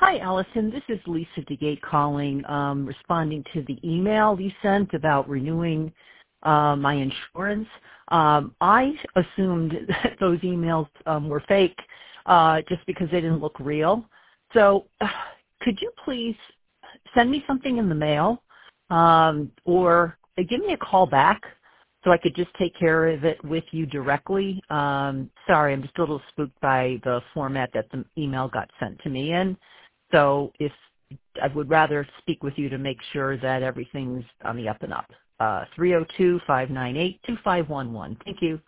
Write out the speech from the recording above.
Hi, Allison. This is Lisa DeGate calling, responding to the email you sent about renewing my insurance. I assumed that those emails were fake just because they didn't look real. So could you please send me something in the mail or give me a call back so I could just take care of it with you directly? Sorry, I'm just a little spooked by the format that the email got sent to me in. So if I would rather speak with you to make sure that everything's on the up and up. 302-598-2511. Thank you.